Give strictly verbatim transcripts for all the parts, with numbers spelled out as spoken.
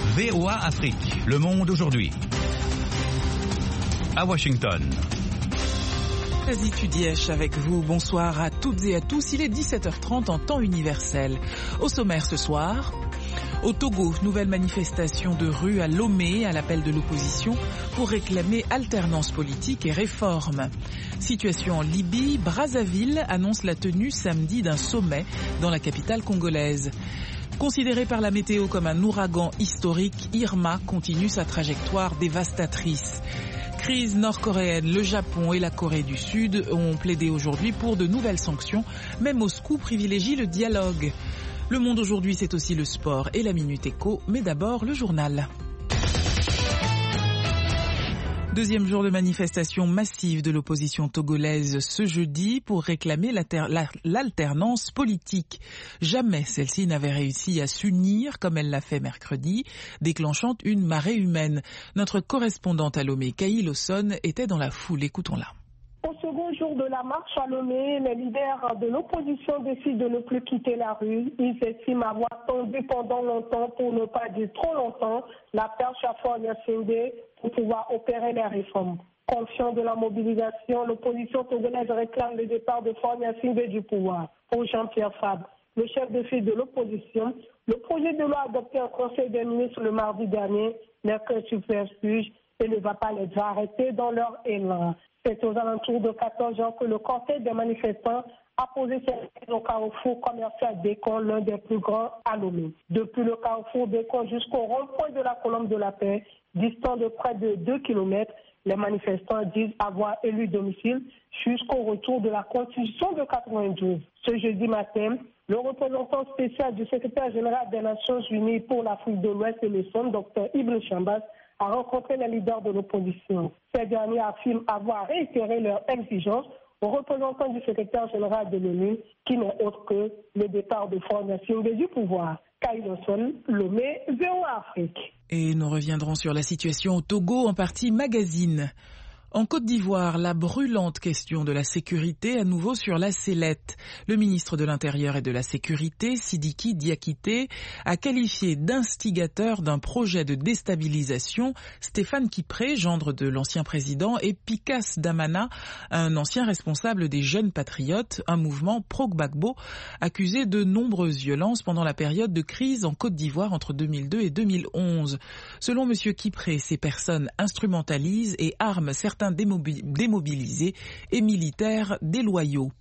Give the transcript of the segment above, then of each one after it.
V O A Afrique, Le Monde aujourd'hui. À Washington. Asie Tudièche avec vous. Bonsoir à toutes et à tous. Il est dix-sept heures trente en temps universel. Au sommaire ce soir, au Togo, nouvelle manifestation de rue à Lomé à l'appel de l'opposition pour réclamer alternance politique et réforme. Situation en Libye, Brazzaville annonce la tenue samedi d'un sommet dans la capitale congolaise. Considéré par la météo comme un ouragan historique, Irma continue sa trajectoire dévastatrice. Crise nord-coréenne, le Japon et la Corée du Sud ont plaidé aujourd'hui pour de nouvelles sanctions, mais Moscou privilégie le dialogue. Le Monde aujourd'hui, c'est aussi le sport et la Minute Éco, mais d'abord le journal. Deuxième jour de manifestation massive de l'opposition togolaise ce jeudi pour réclamer l'alternance politique. Jamais celle-ci n'avait réussi à s'unir comme elle l'a fait mercredi, déclenchant une marée humaine. Notre correspondante à Lomé, Kaï Lawson, était dans la foule. Écoutons-la. Au second jour de la marche à Lomé, les leaders de l'opposition décident de ne plus quitter la rue. Ils estiment avoir tendu pendant longtemps, pour ne pas dire trop longtemps, la perche à Faure-Gnassingbé pour pouvoir opérer les réformes. Conscient de la mobilisation, l'opposition togolaise réclame le départ de Faure-Gnassingbé du pouvoir. Pour Jean-Pierre Fabre, le chef de file de l'opposition, le projet de loi adopté en Conseil des ministres le mardi dernier n'est qu'un subterfuge et ne va pas les arrêter dans leur élan. C'est aux alentours de quatorze heures que le cortège des manifestants a posé ses pieds au carrefour commercial Bécon, l'un des plus grands à Lomé. Depuis le carrefour Bécon jusqu'au rond-point de la colonne de la paix, distant de près de deux kilomètres, les manifestants disent avoir élu domicile jusqu'au retour de la Constitution de quatre-vingt-douze. Ce jeudi matin, le représentant spécial du secrétaire général des Nations Unies pour l'Afrique de l'Ouest et le Centre, docteur Ibn Chambas, a rencontré les leaders de l'opposition. Ces derniers affirment avoir réitéré leur exigence au représentant du secrétaire général de l'ONU, qui n'est autre que le départ de Faure-Gnassingbé du pouvoir. Kaï Lawson, Lomé, V O A Afrique. Et nous reviendrons sur la situation au Togo en partie magazine. En Côte d'Ivoire, la brûlante question de la sécurité à nouveau sur la sellette. Le ministre de l'Intérieur et de la Sécurité, Sidiki Diakité, a qualifié d'instigateur d'un projet de déstabilisation Stéphane Kipré, gendre de l'ancien président, et Pikas Damana, un ancien responsable des Jeunes Patriotes, un mouvement pro-Gbagbo, accusé de nombreuses violences pendant la période de crise en Côte d'Ivoire entre deux mille deux et deux mille onze. Selon M. Kipré, ces personnes instrumentalisent et arment certains démobilisés et militaires déloyaux.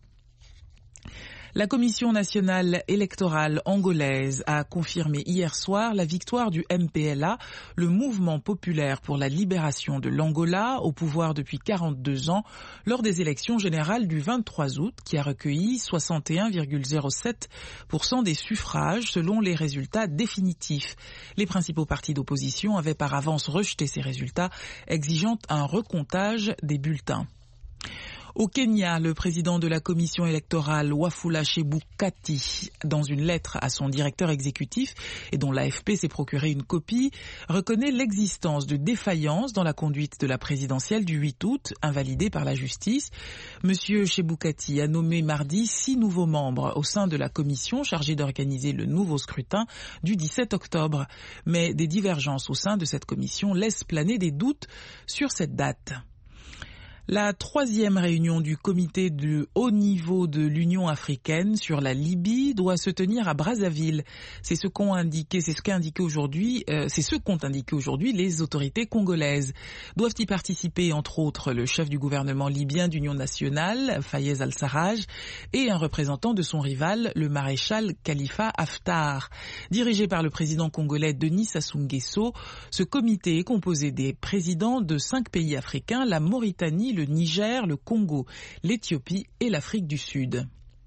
La Commission nationale électorale angolaise a confirmé hier soir la victoire du M P L A, le mouvement populaire pour la libération de l'Angola, au pouvoir depuis quarante-deux ans, lors des élections générales du vingt-trois août, qui a recueilli soixante et un virgule zéro sept pour cent des suffrages selon les résultats définitifs. Les principaux partis d'opposition avaient par avance rejeté ces résultats, exigeant un recomptage des bulletins. Au Kenya, le président de la commission électorale, Wafula Chebukati, dans une lettre à son directeur exécutif, et dont l'A F P s'est procuré une copie, reconnaît l'existence de défaillances dans la conduite de la présidentielle du huit août, invalidée par la justice. Monsieur Chebukati a nommé mardi six nouveaux membres au sein de la commission chargée d'organiser le nouveau scrutin du dix-sept octobre. Mais des divergences au sein de cette commission laissent planer des doutes sur cette date. La troisième réunion du comité de haut niveau de l'Union africaine sur la Libye doit se tenir à Brazzaville. C'est ce qu'ont indiqué, c'est ce qu'a indiqué aujourd'hui, euh, c'est ce qu'ont indiqué aujourd'hui les autorités congolaises. Doivent y participer entre autres le chef du gouvernement libyen d'Union nationale, Fayez al-Sarraj, et un représentant de son rival, le maréchal Khalifa Haftar. Dirigé par le président congolais Denis Sassou Nguesso, ce comité est composé des présidents de cinq pays africains, la Mauritanie, le Niger, le Congo, l'Éthiopie et l'Afrique du Sud.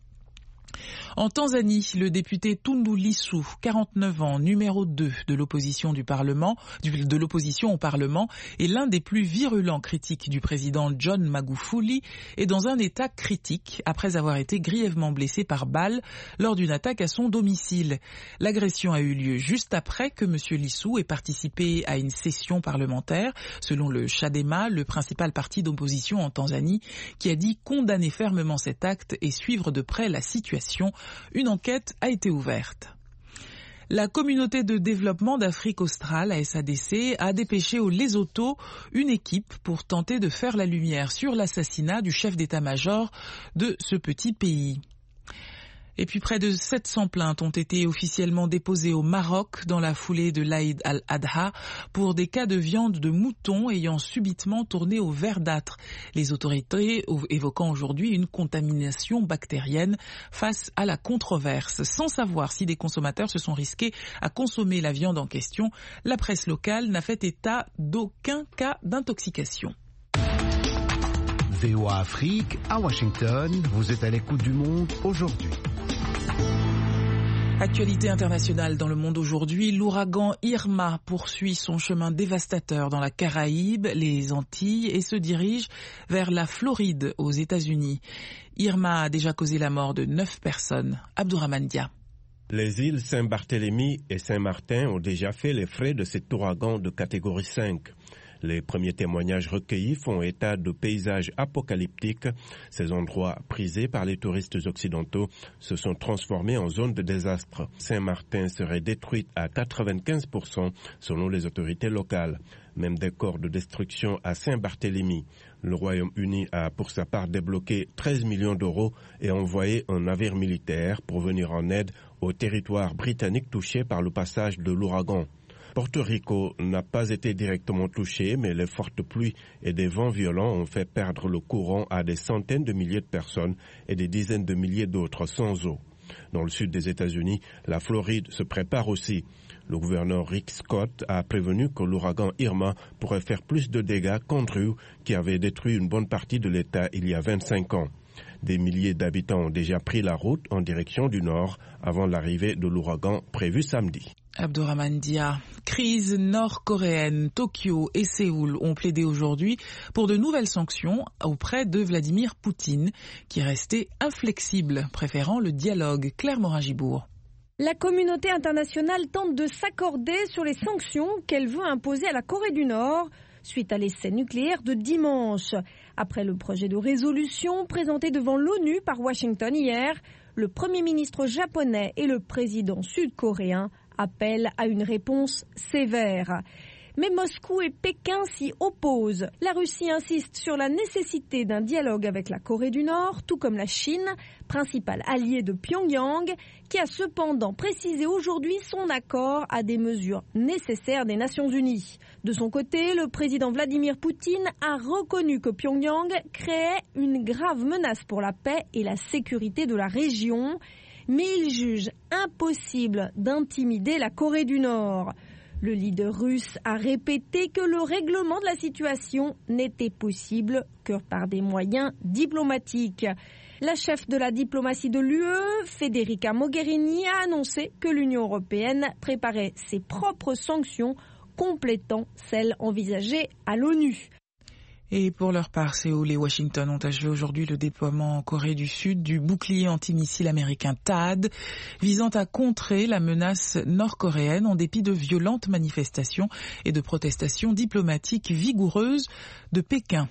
En Tanzanie, le député Tundu Lissu, quarante-neuf ans, numéro deux de l'opposition du Parlement, de l'opposition au Parlement, est l'un des plus virulents critiques du président John Magufuli, est dans un état critique après avoir été grièvement blessé par balle lors d'une attaque à son domicile. L'agression a eu lieu juste après que M. Lissu ait participé à une session parlementaire, selon le Chadema, le principal parti d'opposition en Tanzanie, qui a dit condamner fermement cet acte et suivre de près la situation. Une enquête a été ouverte. La communauté de développement d'Afrique australe, la S A D C, a dépêché au Lesotho une équipe pour tenter de faire la lumière sur l'assassinat du chef d'état-major de ce petit pays. Et puis près de sept cents plaintes ont été officiellement déposées au Maroc dans la foulée de l'Aïd al-Adha pour des cas de viande de mouton ayant subitement tourné au verdâtre. Les autorités évoquant aujourd'hui une contamination bactérienne face à la controverse. Sans savoir si des consommateurs se sont risqués à consommer la viande en question, la presse locale n'a fait état d'aucun cas d'intoxication. V O A Afrique, à Washington, vous êtes à l'écoute du monde aujourd'hui. Actualité internationale dans le monde aujourd'hui, l'ouragan Irma poursuit son chemin dévastateur dans la Caraïbe, les Antilles et se dirige vers la Floride aux États-Unis. Irma a déjà causé la mort de neuf personnes. Abdourahmane Dia. Les îles Saint-Barthélemy et Saint-Martin ont déjà fait les frais de cet ouragan de catégorie cinq. Les premiers témoignages recueillis font état de paysages apocalyptiques. Ces endroits prisés par les touristes occidentaux se sont transformés en zone de désastre. Saint-Martin serait détruite à quatre-vingt-quinze pour cent selon les autorités locales. Même décor de destruction à Saint-Barthélemy. Le Royaume-Uni a pour sa part débloqué treize millions d'euros et envoyé un navire militaire pour venir en aide aux territoires britanniques touchés par le passage de l'ouragan. Porto Rico n'a pas été directement touché, mais les fortes pluies et des vents violents ont fait perdre le courant à des centaines de milliers de personnes et des dizaines de milliers d'autres sans eau. Dans le sud des États-Unis, la Floride se prépare aussi. Le gouverneur Rick Scott a prévenu que l'ouragan Irma pourrait faire plus de dégâts qu'Andrew, qui avait détruit une bonne partie de l'État il y a vingt-cinq ans. Des milliers d'habitants ont déjà pris la route en direction du nord avant l'arrivée de l'ouragan prévu samedi. Abdourahmane Dia. Crise nord-coréenne. Tokyo et Séoul ont plaidé aujourd'hui pour de nouvelles sanctions auprès de Vladimir Poutine, qui est resté inflexible, préférant le dialogue. Claire Morin-Gibourg. La communauté internationale tente de s'accorder sur les sanctions qu'elle veut imposer à la Corée du Nord suite à l'essai nucléaire de dimanche. Après le projet de résolution présenté devant l'ONU par Washington hier, le Premier ministre japonais et le président sud-coréen appellent à une réponse sévère. Mais Moscou et Pékin s'y opposent. La Russie insiste sur la nécessité d'un dialogue avec la Corée du Nord, tout comme la Chine, principal allié de Pyongyang, qui a cependant précisé aujourd'hui son accord à des mesures nécessaires des Nations Unies. De son côté, le président Vladimir Poutine a reconnu que Pyongyang créait une grave menace pour la paix et la sécurité de la région, mais il juge impossible d'intimider la Corée du Nord. Le leader russe a répété que le règlement de la situation n'était possible que par des moyens diplomatiques. La chef de la diplomatie de l'U E, Federica Mogherini, a annoncé que l'Union européenne préparait ses propres sanctions, complétant celles envisagées à l'ONU. Et pour leur part, Séoul et Washington ont achevé aujourd'hui le déploiement en Corée du Sud du bouclier antimissile américain T A D, visant à contrer la menace nord-coréenne en dépit de violentes manifestations et de protestations diplomatiques vigoureuses de Pékin.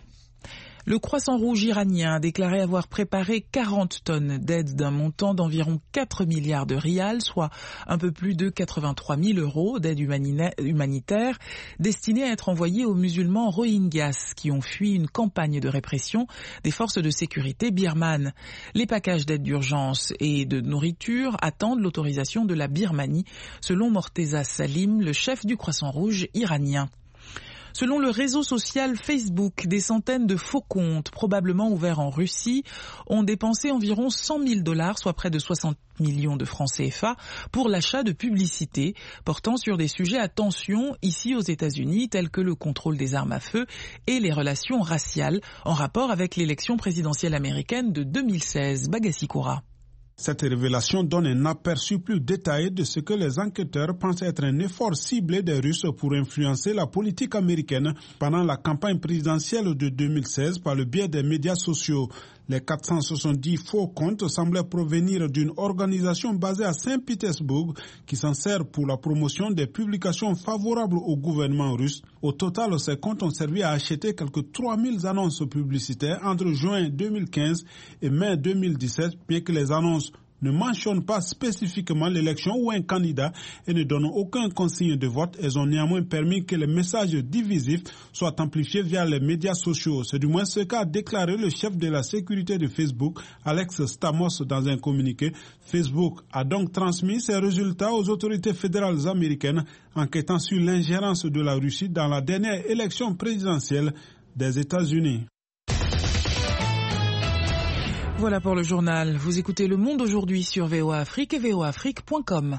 Le Croissant Rouge iranien a déclaré avoir préparé quarante tonnes d'aide d'un montant d'environ quatre milliards de rials, soit un peu plus de quatre-vingt-trois mille euros d'aide humanitaire, destinée à être envoyée aux musulmans rohingyas qui ont fui une campagne de répression des forces de sécurité birmanes. Les packages d'aide d'urgence et de nourriture attendent l'autorisation de la Birmanie, selon Morteza Salim, le chef du Croissant Rouge iranien. Selon le réseau social Facebook, des centaines de faux comptes, probablement ouverts en Russie, ont dépensé environ cent mille dollars, soit près de soixante millions de francs C F A, pour l'achat de publicités portant sur des sujets à tension ici aux États-Unis, tels que le contrôle des armes à feu et les relations raciales, en rapport avec l'élection présidentielle américaine de deux mille seize. Bagassi Koura. Cette révélation donne un aperçu plus détaillé de ce que les enquêteurs pensent être un effort ciblé des Russes pour influencer la politique américaine pendant la campagne présidentielle de deux mille seize par le biais des médias sociaux. Les quatre cent soixante-dix faux comptes semblaient provenir d'une organisation basée à Saint-Pétersbourg qui s'en sert pour la promotion des publications favorables au gouvernement russe. Au total, ces comptes ont servi à acheter quelques trois mille annonces publicitaires entre juin deux mille quinze et mai deux mille dix-sept, bien que les annonces ne mentionnent pas spécifiquement l'élection ou un candidat et ne donnent aucun consigne de vote. Elles ont néanmoins permis que les messages divisifs soient amplifiés via les médias sociaux. C'est du moins ce qu'a déclaré le chef de la sécurité de Facebook, Alex Stamos, dans un communiqué. Facebook a donc transmis ses résultats aux autorités fédérales américaines, enquêtant sur l'ingérence de la Russie dans la dernière élection présidentielle des États-Unis. Voilà pour le journal. Vous écoutez Le Monde aujourd'hui sur V O A Afrique et v o a afrique point com.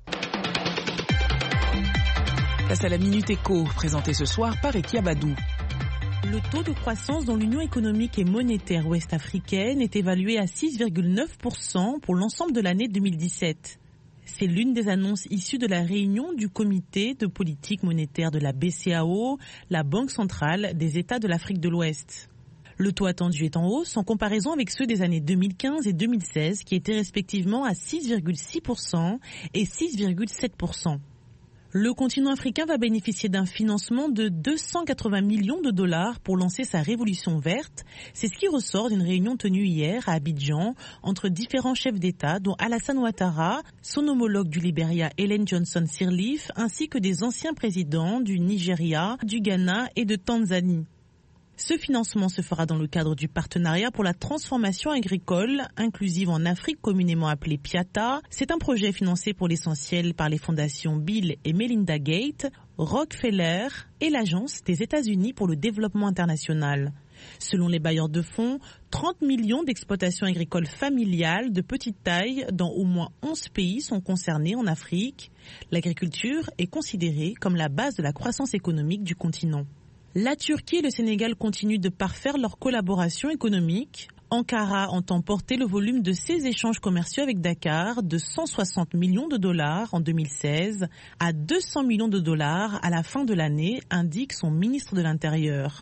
Place à la Minute Éco, présentée ce soir par Ekia Badou. Le taux de croissance dans l'Union économique et monétaire ouest-africaine est évalué à six virgule neuf pour cent pour l'ensemble de l'année deux mille dix-sept. C'est l'une des annonces issues de la réunion du comité de politique monétaire de la B C A O, la Banque centrale des États de l'Afrique de l'Ouest. Le taux attendu est en hausse en comparaison avec ceux des années deux mille quinze et deux mille seize qui étaient respectivement à six virgule six pour cent et six virgule sept pour cent. Le continent africain va bénéficier d'un financement de deux cent quatre-vingts millions de dollars pour lancer sa révolution verte. C'est ce qui ressort d'une réunion tenue hier à Abidjan entre différents chefs d'État, dont Alassane Ouattara, son homologue du Libéria Ellen Johnson Sirleaf, ainsi que des anciens présidents du Nigeria, du Ghana et de Tanzanie. Ce financement se fera dans le cadre du partenariat pour la transformation agricole inclusive en Afrique, communément appelé PIATA. C'est un projet financé pour l'essentiel par les fondations Bill et Melinda Gates, Rockefeller et l'Agence des États-Unis pour le développement international. Selon les bailleurs de fonds, trente millions d'exploitations agricoles familiales de petite taille dans au moins onze pays sont concernées en Afrique. L'agriculture est considérée comme la base de la croissance économique du continent. La Turquie et le Sénégal continuent de parfaire leur collaboration économique. Ankara entend porter le volume de ses échanges commerciaux avec Dakar de cent soixante millions de dollars en deux mille seize à deux cents millions de dollars à la fin de l'année, indique son ministre de l'Intérieur.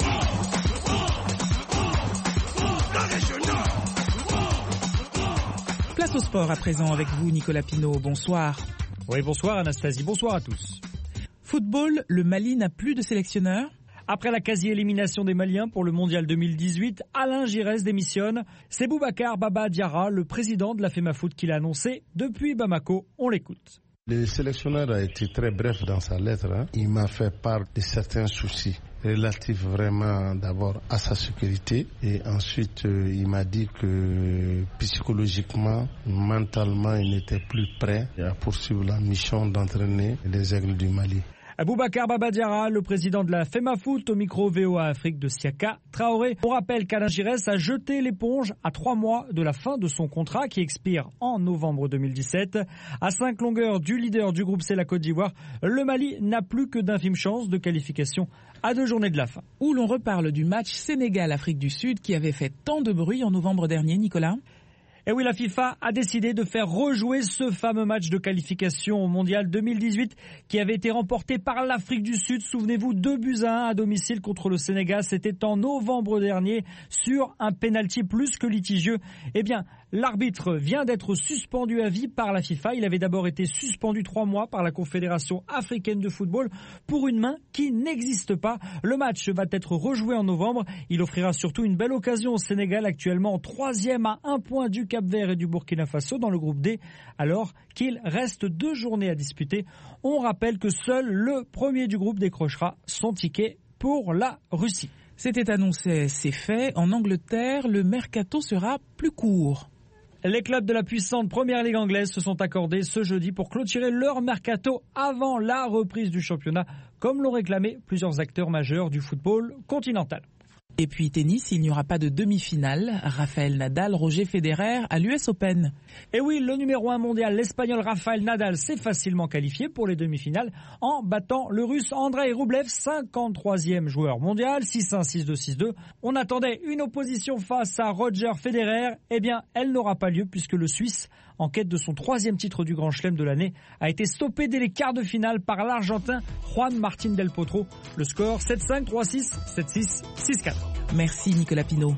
Place au sport à présent avec vous, Nicolas Pinault. Bonsoir. Oui, bonsoir Anastasie, bonsoir à tous. Football, le Mali n'a plus de sélectionneur. Après la quasi-élimination des Maliens pour le Mondial deux mille dix-huit, Alain Giresse démissionne. C'est Boubacar Baba Diarra, le président de la FEMAFOOT, qui l'a annoncé depuis Bamako. On l'écoute. Le sélectionneur a été très bref dans sa lettre. Hein. Il m'a fait part de certains soucis relatifs vraiment d'abord à sa sécurité et ensuite euh, il m'a dit que psychologiquement, mentalement, il n'était plus prêt à poursuivre la mission d'entraîner les Aigles du Mali. Boubacar Baba Diarra, le président de la FEMAFOOT, au micro V O A Afrique de Siaka Traoré. On rappelle qu'Alain Giresse a jeté l'éponge à trois mois de la fin de son contrat qui expire en novembre deux mille dix-sept. À cinq longueurs du leader du groupe C, la Côte d'Ivoire, le Mali n'a plus que d'infimes chances de qualification à deux journées de la fin. Où l'on reparle du match Sénégal-Afrique du Sud qui avait fait tant de bruit en novembre dernier, Nicolas. Et oui, la FIFA a décidé de faire rejouer ce fameux match de qualification au Mondial deux mille dix-huit qui avait été remporté par l'Afrique du Sud. Souvenez-vous, deux buts à un à domicile contre le Sénégal. C'était en novembre dernier sur un pénalty plus que litigieux. Eh bien, l'arbitre vient d'être suspendu à vie par la FIFA. Il avait d'abord été suspendu trois mois par la Confédération africaine de football pour une main qui n'existe pas. Le match va être rejoué en novembre. Il offrira surtout une belle occasion au Sénégal, actuellement troisième à un point du Cap-Vert et du Burkina Faso dans le groupe D, alors qu'il reste deux journées à disputer. On rappelle que seul le premier du groupe décrochera son ticket pour la Russie. C'était annoncé, c'est fait. En Angleterre, le mercato sera plus court. Les clubs de la puissante première ligue anglaise se sont accordés ce jeudi pour clôturer leur mercato avant la reprise du championnat, comme l'ont réclamé plusieurs acteurs majeurs du football continental. Et puis tennis, il n'y aura pas de demi-finale. Rafael Nadal, Roger Federer à l'U S Open. Et oui, le numéro un mondial, l'Espagnol Rafael Nadal, s'est facilement qualifié pour les demi-finales en battant le Russe Andrei Rublev, cinquante-troisième joueur mondial, six un, six deux, six deux. On attendait une opposition face à Roger Federer. Eh bien, elle n'aura pas lieu puisque le Suisse, en quête de son troisième titre du Grand Chelem de l'année, a été stoppé dès les quarts de finale par l'Argentin Juan Martín del Potro. Le score sept cinq, trois six, sept six, six quatre. Merci Nicolas Pinault.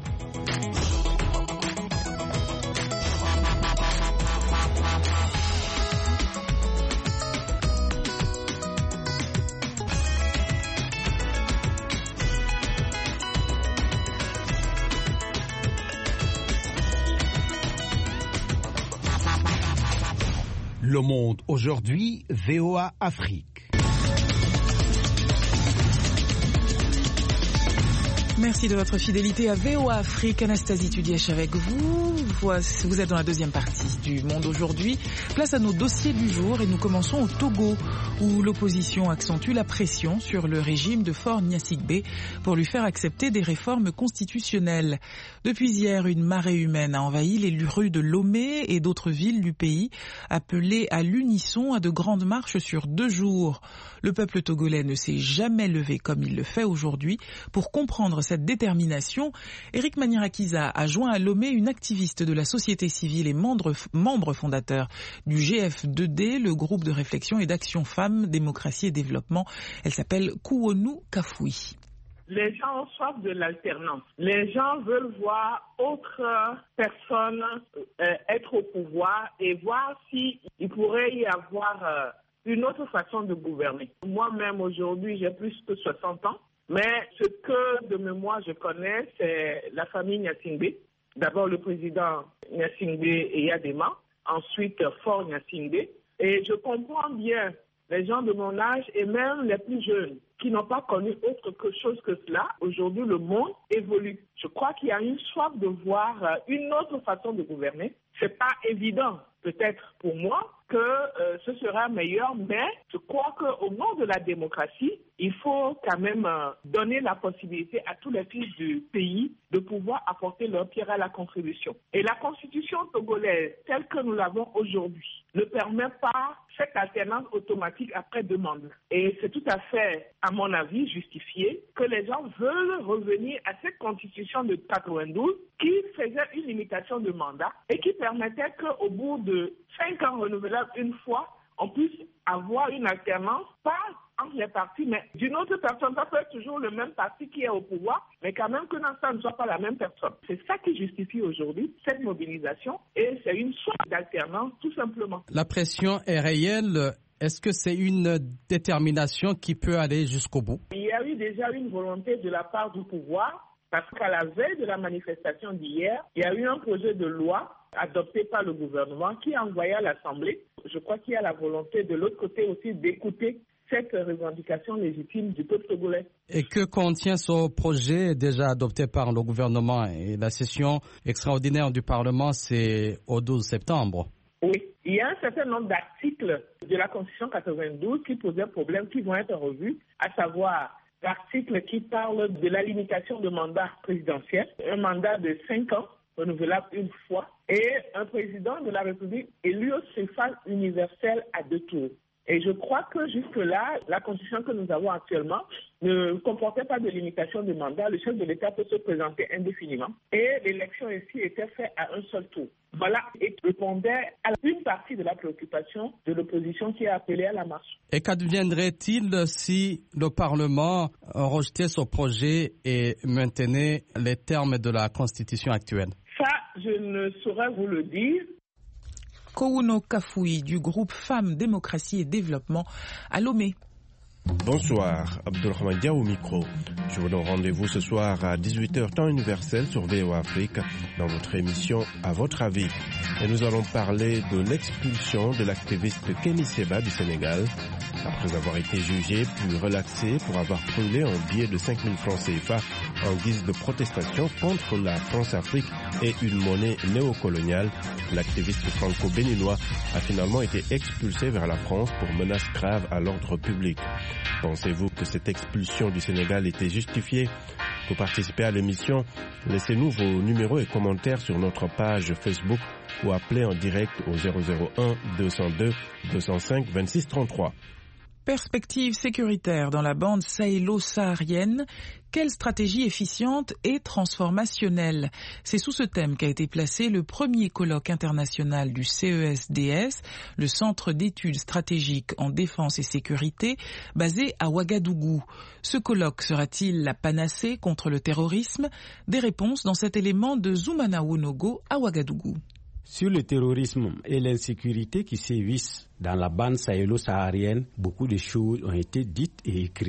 Le Monde aujourd'hui, V O A Afrique. Merci de votre fidélité à V O A Afrique. Anastasie Tudièche avec vous. Vous êtes dans la deuxième partie du Monde aujourd'hui. Place à nos dossiers du jour et nous commençons au Togo où l'opposition accentue la pression sur le régime de Faure Gnassingbé pour lui faire accepter des réformes constitutionnelles. Depuis hier, une marée humaine a envahi les rues de Lomé et d'autres villes du pays, appelées à l'unisson à de grandes marches sur deux jours. Le peuple togolais ne s'est jamais levé comme il le fait aujourd'hui pour comprendre cette détermination. Éric Manirakiza a joint à Lomé une activiste de la société civile et membre, membre fondateur du G F deux D, le groupe de réflexion et d'action femmes, démocratie et développement. Elle s'appelle Kouonou Kafoui. Les gens ont soif de l'alternance. Les gens veulent voir autres personnes euh, être au pouvoir et voir s'il pourrait y avoir euh, une autre façon de gouverner. Moi-même, aujourd'hui, j'ai plus que soixante ans. Mais ce que de mémoire je connais, c'est la famille Gnassingbé. D'abord le président Gnassingbé et Yadema, ensuite Faure Gnassingbé. Et je comprends bien les gens de mon âge et même les plus jeunes qui n'ont pas connu autre que chose que cela. Aujourd'hui, le monde évolue. Je crois qu'il y a une soif de voir une autre façon de gouverner. C'est pas évident, peut-être pour moi, que euh, ce sera meilleur, mais je crois qu'au nom de la démocratie, il faut quand même euh, donner la possibilité à tous les fils du pays de pouvoir apporter leur pierre à la contribution. Et la constitution togolaise, telle que nous l'avons aujourd'hui, ne permet pas cette alternance automatique après deux mandats. Et c'est tout à fait, à mon avis, justifié que les gens veulent revenir à cette constitution de quatre-vingt-douze qui faisait une limitation de mandat et qui permettait qu'au bout de cinq ans renouvelables une fois, on puisse avoir une alternance, pas entre les partis, mais d'une autre personne. Ça peut être toujours le même parti qui est au pouvoir, mais quand même que ça ne soit pas la même personne. C'est ça qui justifie aujourd'hui cette mobilisation et c'est une sorte d'alternance tout simplement. La pression est réelle. Est-ce que c'est une détermination qui peut aller jusqu'au bout? Il y a eu déjà une volonté de la part du pouvoir, parce qu'à la veille de la manifestation d'hier, il y a eu un projet de loi adopté par le gouvernement qui a envoyé à l'Assemblée. Je crois qu'il y a la volonté de l'autre côté aussi d'écouter cette revendication légitime du peuple togolais. Et que contient ce projet déjà adopté par le gouvernement? Et la session extraordinaire du Parlement, c'est au douze septembre. Oui, il y a un certain nombre d'articles de la Constitution quatre-vingt-douze qui posaient problème, qui vont être revus, à savoir l'article qui parle de la limitation de mandat présidentiel, un mandat de cinq ans, renouvelable une fois, et un président de la République élu au suffrage universel à deux tours. Et je crois que jusque-là, la constitution que nous avons actuellement ne comportait pas de limitation de mandat. Le chef de l'État peut se présenter indéfiniment. Et l'élection ici était faite à un seul tour. Voilà, et répondait à une partie de la préoccupation de l'opposition qui a appelé à la marche. Et qu'adviendrait-il si le Parlement rejetait ce projet et maintenait les termes de la Constitution actuelle? Ça, je ne saurais vous le dire. Kouonou Kafoui du groupe Femmes, Démocratie et Développement à Lomé. Bonsoir, Abdelrahman Dia au micro. Je vous donne rendez-vous ce soir à dix-huit heures temps universel sur V O A Afrique dans votre émission À votre avis. Et nous allons parler de l'expulsion de l'activiste Kémy Séba du Sénégal. Après avoir été jugé puis relaxé pour avoir brûlé un billet de cinq mille francs C F A en guise de protestation contre la France-Afrique et une monnaie néocoloniale, l'activiste franco-béninois a finalement été expulsé vers la France pour menaces graves à l'ordre public. Pensez-vous que cette expulsion du Sénégal était justifiée? Pour participer à l'émission, laissez-nous vos numéros et commentaires sur notre page Facebook ou appelez en direct au zéro zéro un deux zéro deux deux zéro cinq vingt-six trente-trois. Perspective sécuritaire dans la bande sahélo-saharienne, quelle stratégie efficiente et transformationnelle? C'est sous ce thème qu'a été placé le premier colloque international du C E S D S, le Centre d'études stratégiques en défense et sécurité, basé à Ouagadougou. Ce colloque sera-t-il la panacée contre le terrorisme? Des réponses dans cet élément de Zoumana Wonogo à Ouagadougou. Sur le terrorisme et l'insécurité qui sévissent dans la bande sahélo-saharienne, beaucoup de choses ont été dites et écrites.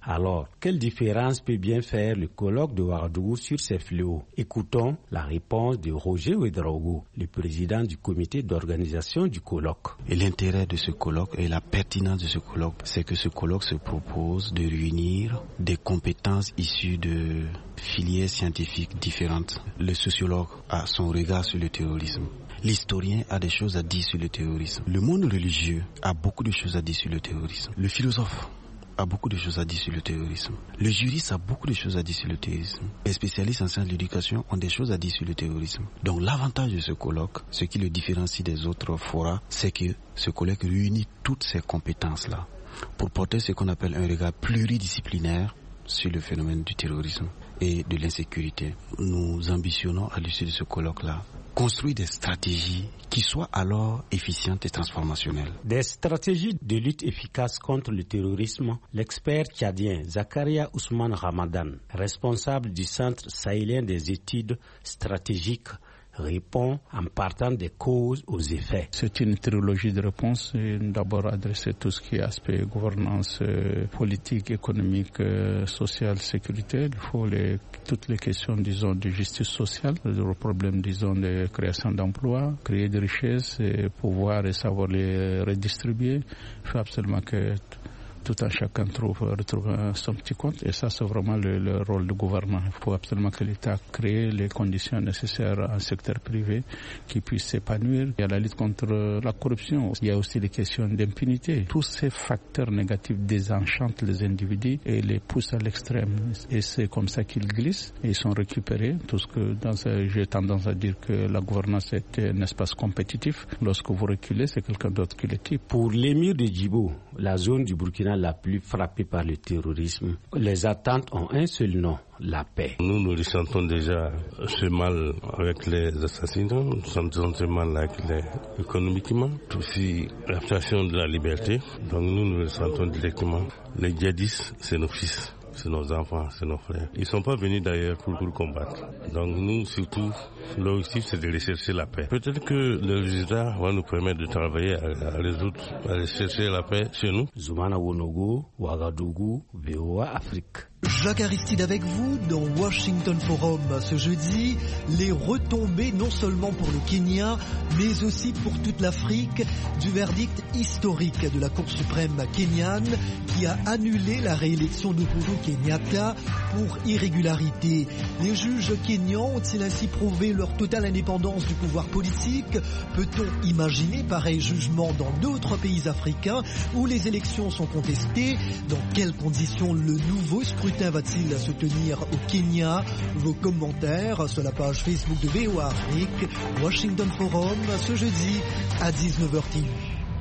Alors, quelle différence peut bien faire le colloque de Ouagadougou sur ces fléaux? Écoutons la réponse de Roger Ouedraogo, le président du comité d'organisation du colloque. Et l'intérêt de ce colloque et la pertinence de ce colloque, c'est que ce colloque se propose de réunir des compétences issues de filières scientifiques différentes. Le sociologue a son regard sur le terrorisme. L'historien a des choses à dire sur le terrorisme. Le monde religieux a beaucoup de choses à dire sur le terrorisme. Le philosophe a beaucoup de choses à dire sur le terrorisme. Le juriste a beaucoup de choses à dire sur le terrorisme. Les spécialistes en sciences de l'éducation ont des choses à dire sur le terrorisme. Donc l'avantage de ce colloque, ce qui le différencie des autres forats, c'est que ce colloque réunit toutes ces compétences-là pour porter ce qu'on appelle un regard pluridisciplinaire sur le phénomène du terrorisme et de l'insécurité. Nous ambitionnons à l'issue de ce colloque-là construire des stratégies qui soient alors efficientes et transformationnelles. Des stratégies de lutte efficaces contre le terrorisme, l'expert tchadien Zakaria Ousmane Ramadan, responsable du Centre sahélien des études stratégiques, répond en partant des causes aux effets. C'est une trilogie de réponses. D'abord adresser tout ce qui est aspect gouvernance euh, politique, économique, euh, sociale, sécurité. Il faut les, toutes les questions, disons, de justice sociale, le problème, disons, de création d'emplois, créer des richesses et pouvoir et savoir les redistribuer. Il faut absolument que tout un chacun trouve, retrouve son petit compte. Et ça, c'est vraiment le, le rôle du gouvernement. Il faut absolument que l'État crée les conditions nécessaires à un secteur privé qui puisse s'épanouir. Il y a la lutte contre la corruption. Il y a aussi les questions d'impunité. Tous ces facteurs négatifs désenchantent les individus et les poussent à l'extrême. Et c'est comme ça qu'ils glissent et ils sont récupérés. Tout ce que dans un, j'ai tendance à dire que la gouvernance est un espace compétitif. Lorsque vous reculez, c'est quelqu'un d'autre qui le tue. Pour l'émir de Djibo, la zone du Burkina la plus frappée par le terrorisme, les attentes ont un seul nom, la paix. Nous nous ressentons déjà ce mal avec les assassinats, nous ressentons ce mal avec les économiquement, aussi la situation de la liberté. Donc nous nous ressentons directement. Les djihadistes, c'est nos fils. C'est nos enfants, c'est nos frères. Ils ne sont pas venus d'ailleurs pour, pour combattre. Donc nous, surtout, l'objectif, c'est de rechercher la paix. Peut-être que le résultat va nous permettre de travailler à, à résoudre, à rechercher la paix chez nous. Zoumana Wonogo, Ouagadougou, V O A Afrique. Jacques Aristide avec vous dans Washington Forum ce jeudi. Les retombées non seulement pour le Kenya, mais aussi pour toute l'Afrique du verdict historique de la Cour suprême kenyane qui a annulé la réélection de Uhuru Kenyatta pour irrégularité. Les juges kenyans ont-ils ainsi prouvé leur totale indépendance du pouvoir politique? Peut-on imaginer pareil jugement dans d'autres pays africains où les élections sont contestées? Dans quelles conditions le nouveau scrutin va-t-il se tenir au Kenya? Vos commentaires sur la page Facebook de V O A Afrique, Washington Forum, ce jeudi à dix-neuf heures trente.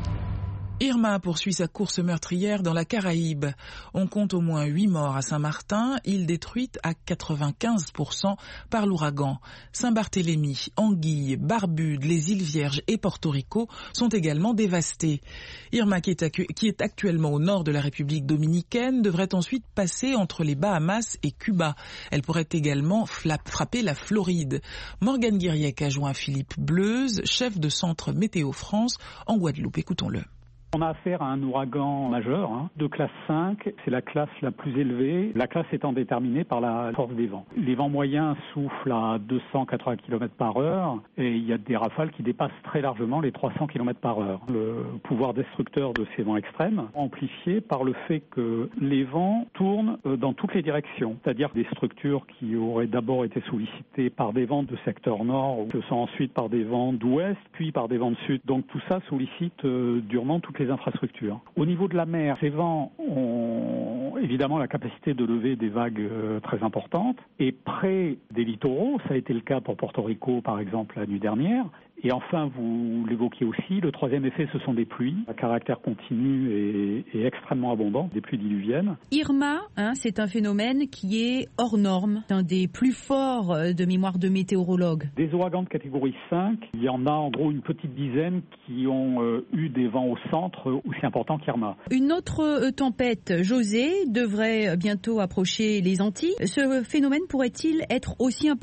Irma poursuit sa course meurtrière dans la Caraïbe. On compte au moins huit morts à Saint-Martin, île détruite à quatre-vingt-quinze pour cent par l'ouragan. Saint-Barthélemy, Anguille, Barbude, les îles Vierges et Porto Rico sont également dévastées. Irma, qui est, qui est actuellement au nord de la République dominicaine, devrait ensuite passer entre les Bahamas et Cuba. Elle pourrait également frapper la Floride. Morgane Guiriec a joint Philippe Bleuze, chef de Centre Météo France en Guadeloupe. Écoutons-le. On a affaire à un ouragan majeur, hein, de classe cinq, c'est la classe la plus élevée, la classe étant déterminée par la force des vents. Les vents moyens soufflent à deux cent quatre-vingts kilomètres par heure et il y a des rafales qui dépassent très largement les trois cents kilomètres par heure. Le pouvoir destructeur de ces vents extrêmes, amplifié par le fait que les vents tournent dans toutes les directions, c'est-à-dire des structures qui auraient d'abord été sollicitées par des vents de secteur nord, se sont ensuite par des vents d'ouest, puis par des vents de sud. Donc tout ça sollicite euh, durement toutes les infrastructures. Au niveau de la mer, ces vents ont évidemment la capacité de lever des vagues euh, très importantes et près des littoraux, ça a été le cas pour Porto Rico par exemple la nuit dernière. Et enfin, vous l'évoquiez aussi, le troisième effet, ce sont des pluies à caractère continu et, et extrêmement abondant, des pluies diluviennes. Irma, hein, c'est un phénomène qui est hors norme, un des plus forts de mémoire de météorologues. Des ouragans de catégorie cinq, il y en a en gros une petite dizaine qui ont euh, eu des vents au centre aussi importants qu'Irma. Une autre euh, tempête, José, devrait bientôt approcher les Antilles. Ce phénomène pourrait-il être aussi important qu'Irma ?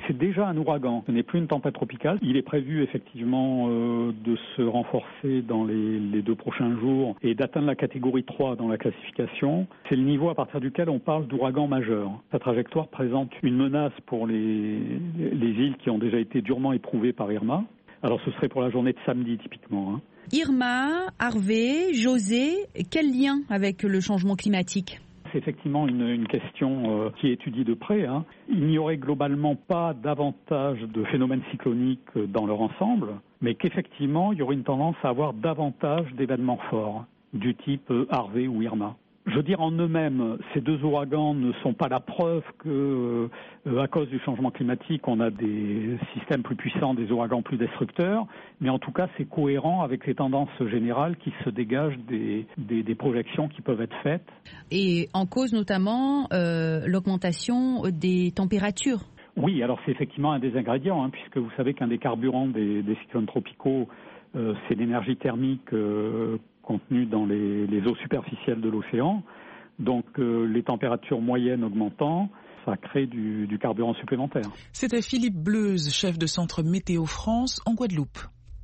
C'est déjà un ouragan, ce n'est plus une tempête tropicale. Il est prévu effectivement euh, de se renforcer dans les, les deux prochains jours et d'atteindre la catégorie trois dans la classification. C'est le niveau à partir duquel on parle d'ouragan majeur. Sa trajectoire présente une menace pour les, les îles qui ont déjà été durement éprouvées par Irma. Alors ce serait pour la journée de samedi typiquement. Hein. Irma, Harvey, José, quel lien avec le changement climatique ? C'est effectivement une, une question euh, qui est étudiée de près. Hein. Il n'y aurait globalement pas davantage de phénomènes cycloniques dans leur ensemble, mais qu'effectivement il y aurait une tendance à avoir davantage d'événements forts du type Harvey ou Irma. Je veux dire, en eux-mêmes, ces deux ouragans ne sont pas la preuve que, euh, à cause du changement climatique, on a des systèmes plus puissants, des ouragans plus destructeurs, mais en tout cas, c'est cohérent avec les tendances générales qui se dégagent des, des, des projections qui peuvent être faites. Et en cause notamment euh, l'augmentation des températures. Oui, alors c'est effectivement un des ingrédients, hein, puisque vous savez qu'un des carburants des, des cyclones tropicaux, euh, c'est l'énergie thermique euh, contenue dans les, les eaux superficielles de l'océan. Donc euh, les températures moyennes augmentant, ça crée du, du carburant supplémentaire. C'était Philippe Bleuze, chef de centre Météo France en Guadeloupe.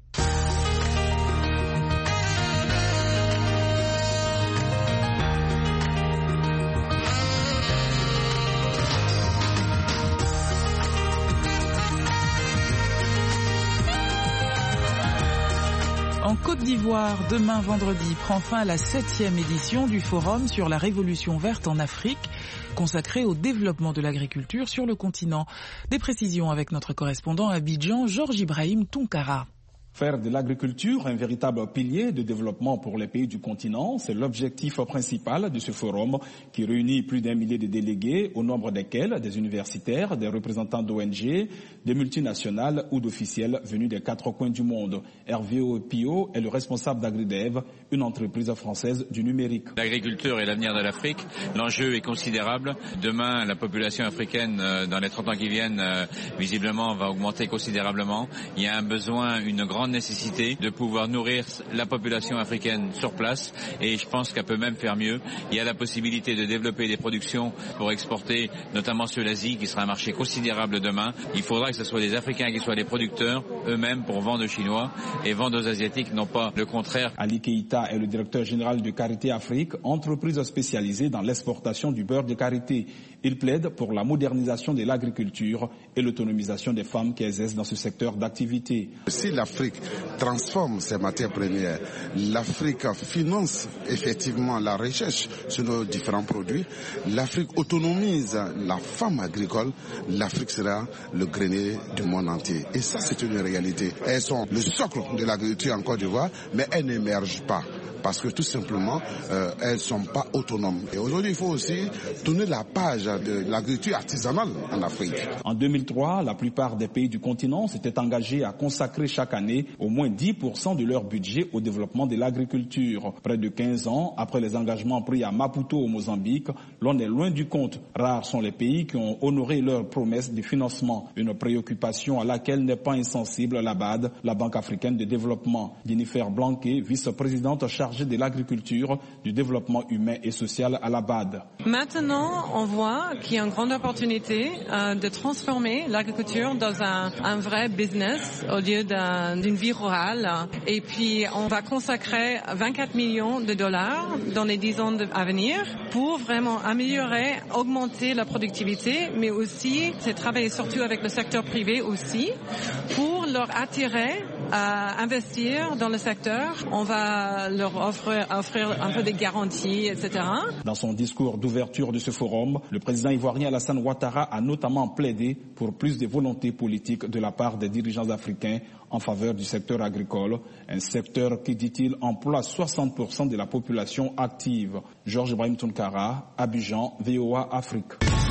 En Côte d'Ivoire, demain vendredi, prend fin la septième édition du Forum sur la Révolution verte en Afrique, consacré au développement de l'agriculture sur le continent. Des précisions avec notre correspondant à Abidjan, Georges Ibrahim Tounkara. Faire de l'agriculture un véritable pilier de développement pour les pays du continent, c'est l'objectif principal de ce forum qui réunit plus d'un millier de délégués, au nombre desquels des universitaires, des représentants d'O N G, des multinationales ou d'officiels venus des quatre coins du monde. Hervé Pio est le responsable d'AgriDev, une entreprise française du numérique. L'agriculture est l'avenir de l'Afrique. L'enjeu est considérable. Demain, la population africaine, dans les trente ans qui viennent, visiblement, va augmenter considérablement. Il y a un besoin, une grande nécessité de pouvoir nourrir la population africaine sur place et je pense qu'elle peut même faire mieux. Il y a la possibilité de développer des productions pour exporter, notamment sur l'Asie, qui sera un marché considérable demain. Il faudra que ce soit les Africains qui soient les producteurs eux-mêmes pour vendre aux Chinois et vendre aux Asiatiques, non pas le contraire. Ali Keïta est le directeur général de Karité Afrique, entreprise spécialisée dans l'exportation du beurre de karité. Il plaide pour la modernisation de l'agriculture et l'autonomisation des femmes qui exercent dans ce secteur d'activité. Si l'Afrique transforme ses matières premières, l'Afrique finance effectivement la recherche sur nos différents produits, l'Afrique autonomise la femme agricole, l'Afrique sera le grenier du monde entier. Et ça, c'est une réalité. Elles sont le socle de l'agriculture en Côte d'Ivoire, mais elles n'émergent pas. Parce que tout simplement, euh, elles ne sont pas autonomes. Et aujourd'hui, il faut aussi tourner la page de l'agriculture artisanale en Afrique. En deux mille trois, la plupart des pays du continent s'étaient engagés à consacrer chaque année au moins dix pour cent de leur budget au développement de l'agriculture. Près de quinze ans après les engagements pris à Maputo au Mozambique, l'on est loin du compte. Rares sont les pays qui ont honoré leurs promesses de financement. Une préoccupation à laquelle n'est pas insensible la B A D, la Banque africaine de développement. Jennifer Blanquet, vice-présidente chargée de l'agriculture, du développement humain et social à la B A D. Maintenant, on voit qu'il y a une grande opportunité euh, de transformer l'agriculture dans un, un vrai business au lieu d'un, d'une vie rurale. Et puis, on va consacrer vingt-quatre millions de dollars dans les dix ans à venir pour vraiment améliorer, augmenter la productivité, mais aussi, c'est travailler surtout avec le secteur privé aussi pour leur attirer à investir dans le secteur. On va leur offrir, offrir un peu des garanties, et cetera. Dans son discours d'ouverture de ce forum, le président ivoirien Alassane Ouattara a notamment plaidé pour plus de volonté politique de la part des dirigeants africains en faveur du secteur agricole, un secteur qui, dit-il, emploie soixante pour cent de la population active. Georges Ibrahim Tounkara, Abidjan, V O A Afrique.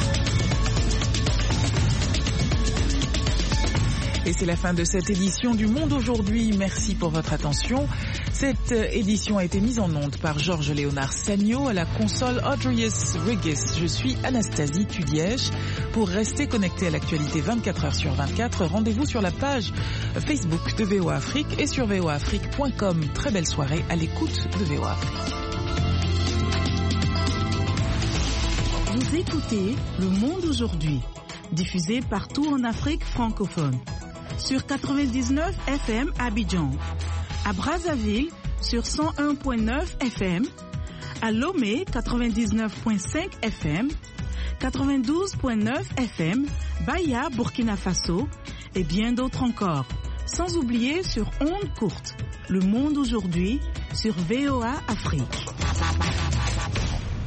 Et c'est la fin de cette édition du Monde aujourd'hui. Merci pour votre attention. Cette édition a été mise en onde par Georges Léonard Sagno à la console Audrius Regis. Je suis Anastasie Tudièche. Pour rester connecté à l'actualité vingt-quatre heures sur vingt-quatre, rendez-vous sur la page Facebook de V O A Afrique et sur v o a afrique point com. Très belle soirée à l'écoute de V O A Afrique. Vous écoutez Le Monde aujourd'hui. diffusée partout en Afrique francophone. Sur quatre-vingt-dix-neuf F M à Abidjan, à Brazzaville sur cent un virgule neuf F M, à Lomé quatre-vingt-dix-neuf virgule cinq F M, quatre-vingt-douze virgule neuf F M, Baya, Burkina Faso et bien d'autres encore. Sans oublier sur ondes courtes, Le Monde aujourd'hui sur V O A Afrique.